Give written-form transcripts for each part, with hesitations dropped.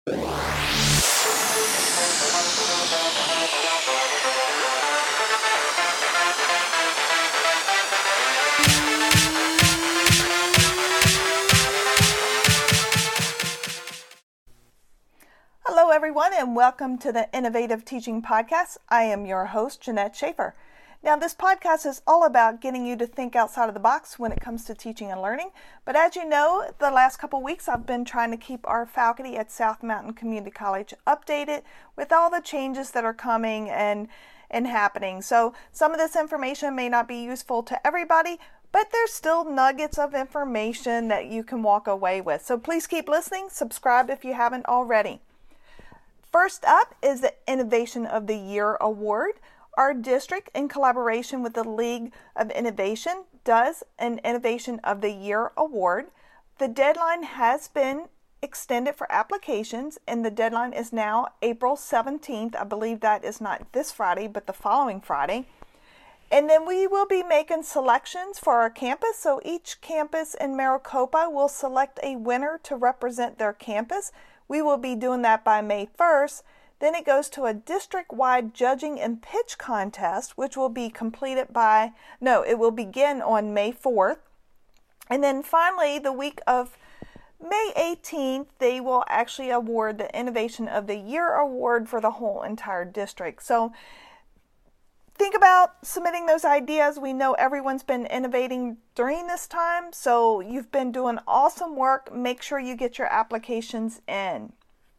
Hello, everyone, and welcome to the Innovative Teaching Podcast. I am your host, Jeanette Schaefer. Now, this podcast is all about getting you to think outside of the box when it comes to teaching and learning. But as you know, the last couple of weeks, I've been trying to keep our faculty at South Mountain Community College updated with all the changes that are coming and happening. So some of this information may not be useful to everybody, but there's still nuggets of information that you can walk away with. So please keep listening. Subscribe if you haven't already. First up is the Innovation of the Year Award. Our district, in collaboration with the League of Innovation, does an Innovation of the Year Award. The deadline has been extended for applications, and the deadline is now April 17th. I believe that is not this Friday, but the following Friday. And then we will be making selections for our campus. So each campus in Maricopa will select a winner to represent their campus. We will be doing that by May 1st. Then it goes to a district-wide judging and pitch contest, which will be it will begin on May 4th. And then finally, the week of May 18th, they will actually award the Innovation of the Year Award for the whole entire district. So think about submitting those ideas. We know everyone's been innovating during this time, so you've been doing awesome work. Make sure you get your applications in.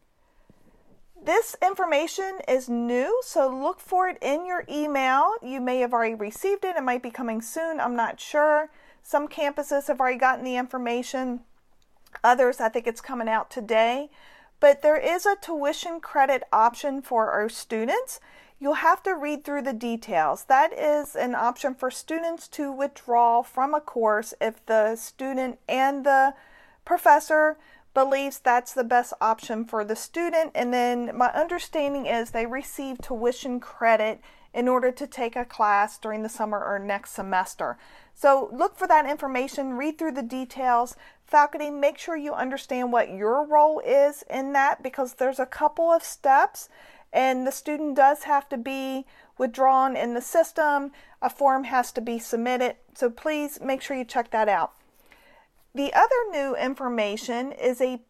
This information is new, so look for it in your email. You may have already received it. It might be coming soon. I'm not sure. Some campuses have already gotten the information. Others, I think it's coming out today. But there is a tuition credit option for our students. You'll have to read through the details. That is an option for students to withdraw from a course if the student and the professor believes that's the best option for the student. And then my understanding is they receive tuition credit in order to take a class during the summer or next semester. So look for that information, read through the details. Faculty, make sure you understand what your role is in that, because there's a couple of steps and the student does have to be withdrawn in the system. A form has to be submitted. So please make sure you check that out. The other new information is a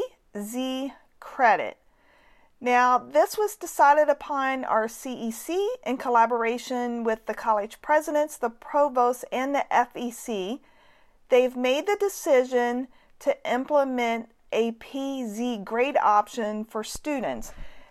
PZ credit. Now, this was decided upon our CEC in collaboration with the college presidents, the provost, and the FEC. They've made the decision to implement a PZ grade option for students.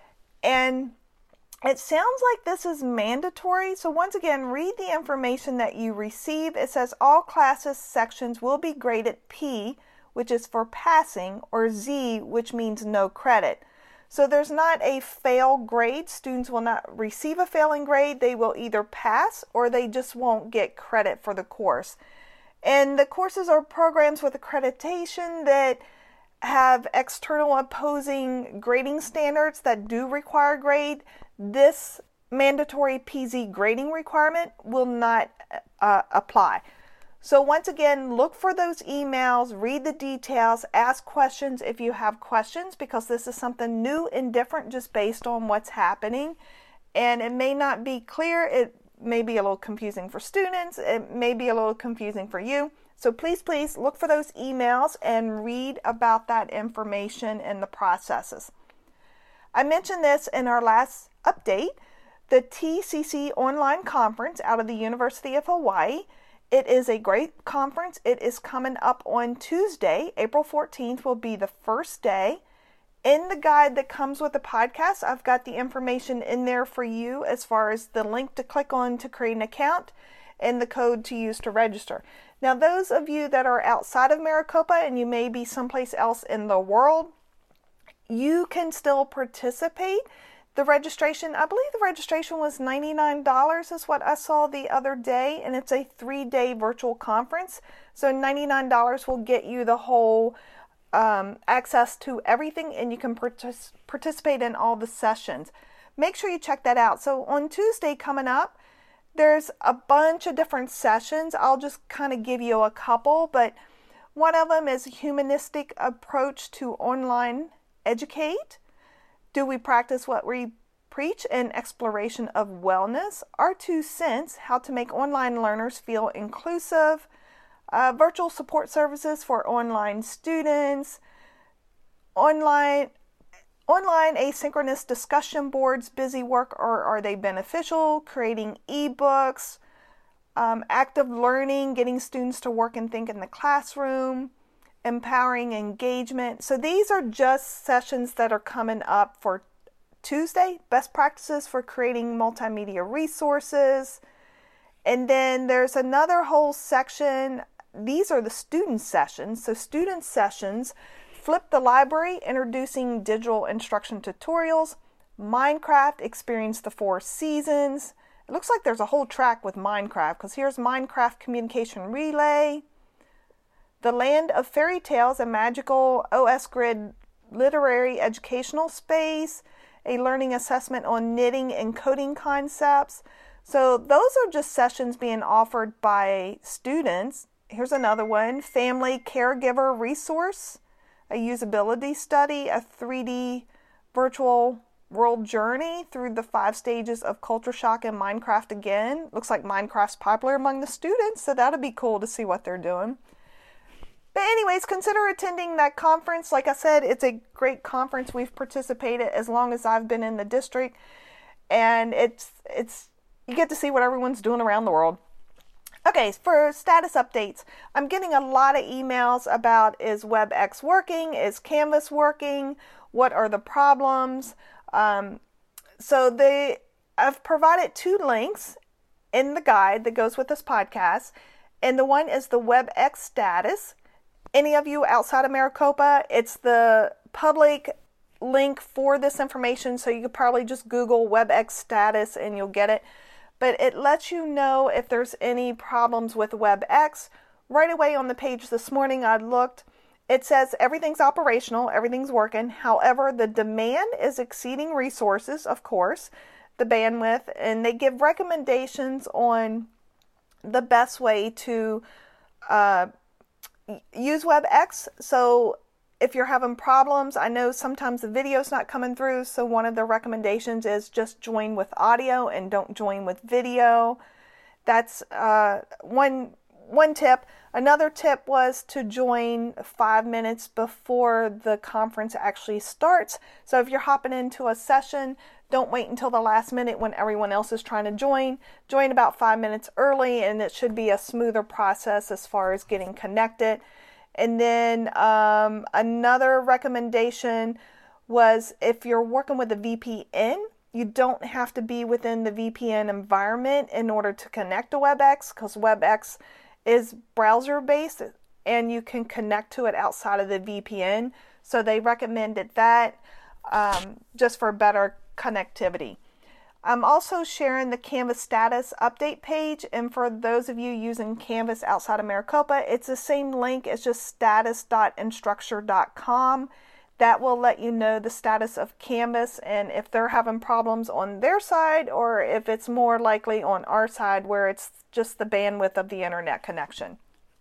And it sounds like this is mandatory. So once again, read the information that you receive. It says all classes sections will be graded P, which is for passing, or Z, which means no credit. So there's not a fail grade. Students will not receive a failing grade. They will either pass or they just won't get credit for the course. And the courses are programs with accreditation that have external opposing grading standards that do require grade. This mandatory PZ grading requirement will not apply. So once again, look for those emails, read the details, ask questions if you have questions, because this is something new and different just based on what's happening. And it may not be clear. It may be a little confusing for students. It may be a little confusing for you. So please look for those emails and read about that information and the processes. I mentioned this in our last update, the TCC online conference out of the University of Hawaii. It is a great conference. It is coming up on Tuesday. April 14th will be the first day. In the guide that comes with the podcast, I've got the information in there for you as far as the link to click on to create an account and the code to use to register. Now, those of you that are outside of Maricopa and you may be someplace else in the world, you can still participate. The registration, I believe the registration was $99 is what I saw the other day, and it's a 3-day virtual conference. So $99 will get you the whole access to everything, and you can participate in all the sessions. Make sure you check that out. So on Tuesday coming up, there's a bunch of different sessions. I'll just kind of give you a couple, but one of them is a humanistic approach to online educate? Do we practice what we preach? And exploration of wellness. Our 2 cents, how to make online learners feel inclusive. Virtual support services for online students. Online asynchronous discussion boards, busy work, or are they beneficial? Creating ebooks. Active learning, getting students to work and think in the classroom. Empowering engagement. So these are just sessions that are coming up for Tuesday. Best practices for creating multimedia resources. And then there's another whole section. These are the student sessions. So student sessions, Flip the Library, introducing digital instruction tutorials. Minecraft, experience the 4 seasons. It looks like there's a whole track with Minecraft, because here's Minecraft Communication Relay. The Land of Fairy Tales, a magical OS Grid literary educational space. A learning assessment on knitting and coding concepts. So those are just sessions being offered by students. Here's another one, Family Caregiver Resource, a usability study, a 3D virtual world journey through the 5 stages of culture shock in Minecraft again. Looks like Minecraft's popular among the students, so that'll be cool to see what they're doing. But anyways, consider attending that conference. Like I said, it's a great conference. We've participated as long as I've been in the district. And it's you get to see what everyone's doing around the world. Okay, for status updates, I'm getting a lot of emails about, is WebEx working? Is Canvas working? What are the problems? So I've provided 2 links in the guide that goes with this podcast. And the one is the WebEx status. Any of you outside of Maricopa, it's the public link for this information, so you could probably just Google WebEx status and you'll get it. But it lets you know if there's any problems with WebEx. Right away on the page this morning, I looked. It says everything's operational, everything's working. However, the demand is exceeding resources, of course, the bandwidth, and they give recommendations on the best way to use WebEx. So if you're having problems, I know sometimes the video's not coming through, so one of the recommendations is just join with audio and don't join with video. That's one tip. Another tip was to join 5 minutes before the conference actually starts. So if you're hopping into a session, don't wait until the last minute when everyone else is trying to join. Join about 5 minutes early, and it should be a smoother process as far as getting connected. And then another recommendation was, if you're working with a VPN, you don't have to be within the VPN environment in order to connect to WebEx, because WebEx is browser-based and you can connect to it outside of the VPN. So they recommended that just for better connectivity. I'm also sharing the Canvas status update page, and for those of you using Canvas outside of Maricopa, it's the same link. It's just status.instructure.com. That will let you know the status of Canvas and if they're having problems on their side, or if it's more likely on our side where it's just the bandwidth of the internet connection.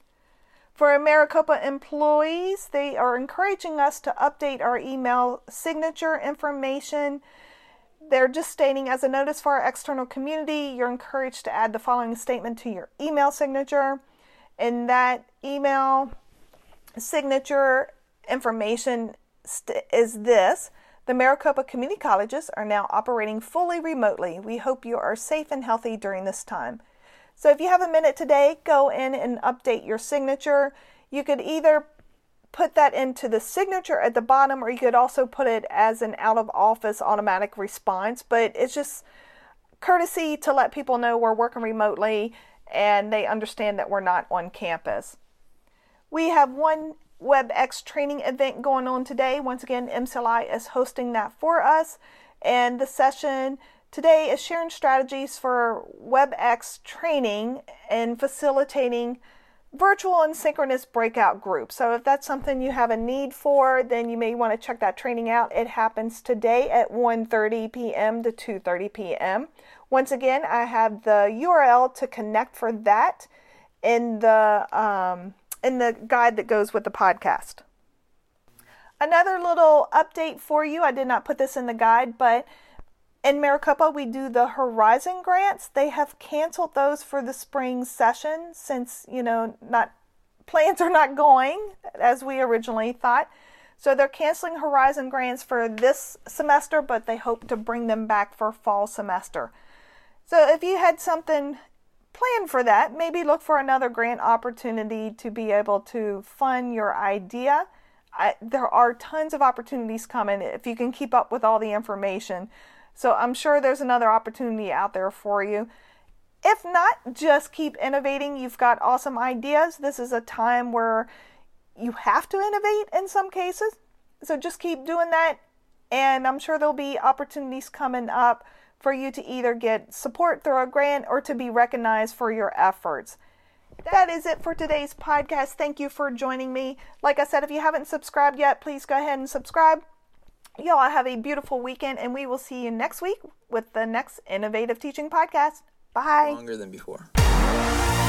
For Maricopa employees, they are encouraging us to update our email signature information. They're just stating, as a notice for our external community, you're encouraged to add the following statement to your email signature. And that email signature information is this: the Maricopa Community Colleges are now operating fully remotely. We hope you are safe and healthy during this time. So if you have a minute today, go in and update your signature. You could either put that into the signature at the bottom, or you could also put it as an out-of-office automatic response. But it's just courtesy to let people know we're working remotely and they understand that we're not on campus. We have one WebEx training event going on today. Once again, MCLI is hosting that for us. And the session today is sharing strategies for WebEx training and facilitating virtual and synchronous breakout groups. So if that's something you have a need for, then you may want to check that training out. It happens today at 1:30 p.m. to 2:30 p.m. Once again, I have the URL to connect for that in the guide that goes with the podcast. Another little update for you. I did not put this in the guide, but in Maricopa, we do the Horizon grants. They have canceled those for the spring session since, plans are not going as we originally thought. So they're canceling Horizon grants for this semester, but they hope to bring them back for fall semester. So if you had something planned for that, maybe look for another grant opportunity to be able to fund your idea. There are tons of opportunities coming if you can keep up with all the information. So I'm sure there's another opportunity out there for you. If not, just keep innovating. You've got awesome ideas. This is a time where you have to innovate in some cases. So just keep doing that. And I'm sure there'll be opportunities coming up for you to either get support through a grant or to be recognized for your efforts. That is it for today's podcast. Thank you for joining me. Like I said, if you haven't subscribed yet, please go ahead and subscribe. Y'all have a beautiful weekend, and we will see you next week with the next Innovative Teaching Podcast. Bye. Longer than before.